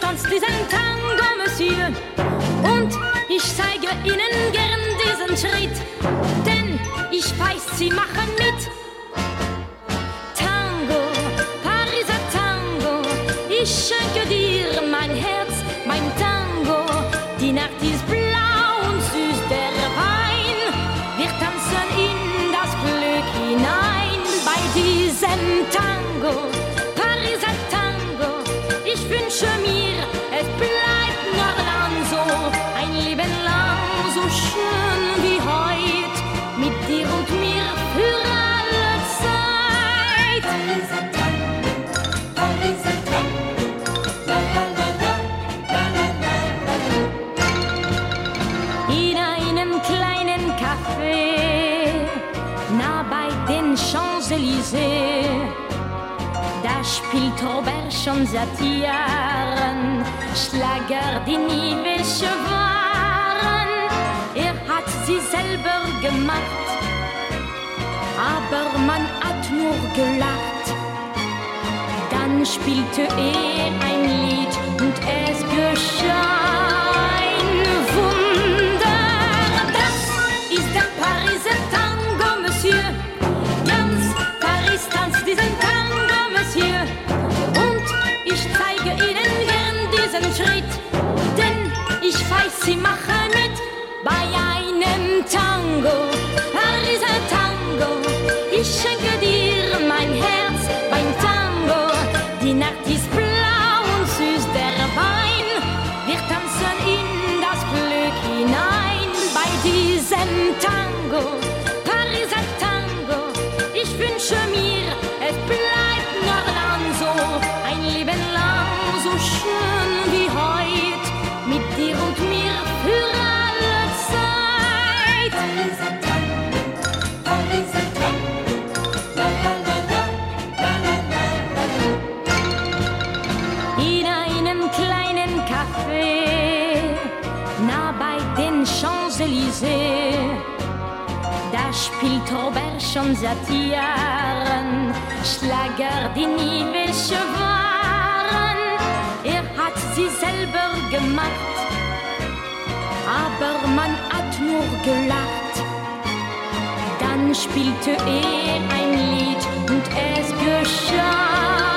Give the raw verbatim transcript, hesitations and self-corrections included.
tanzt diesen Tango, Monsieur. Und ich zeige Ihnen gern diesen Schritt, denn ich weiß, Sie machen mit. Tango, Pariser Tango, ich schenke dir mein Herz, mein Tango. Die Nacht ist blau und süß der Wein, wir tanzen in das Glück hinein. Bei diesem Tango, Pariser Tango, ich wünsche mir, es bleibt noch lang so, ein Leben lang so schön wie heut, mit dir und mir für alle Zeit. Pariser Tango, Pariser Tango, la la la la, la la la la. In einem kleinen Café, nah bei den Champs-Élysées, da spielt Robert schon seit Jahren Schlager, die nie welche waren. Er hat sie selber gemacht, aber man hat nur gelacht. Dann spielte er ein Lied und es geschah ein Wunder. Das ist der Pariser Tango, Monsieur. Ganz Paris tanzt diesen Tango, Monsieur. Und ich zeige Ihnen gern diesen Schritt, denn ich weiß, Sie machen mit bei einem Tango, Pariser Tango. Ich schenke dir mein Herz beim Tango. Die Nacht ist blau und süß der Wein, wir tanzen in das Glück hinein. Bei diesem Tango, Pariser Tango, ich wünsche mir, es bleibt noch lang so, ein Leben lang so schön wie heut, mit dir und mir für alle Zeit. Pariser Tango, Pariser Tango, la la la la, la la la la. In einem kleinen Café, nah bei den Champs-Élysées, da spielt Robert schon seit Jahren Schlager, die nie welche waren. Er hat sie selber gemacht, aber man hat nur gelacht. Dann spielte er ein Lied und es geschah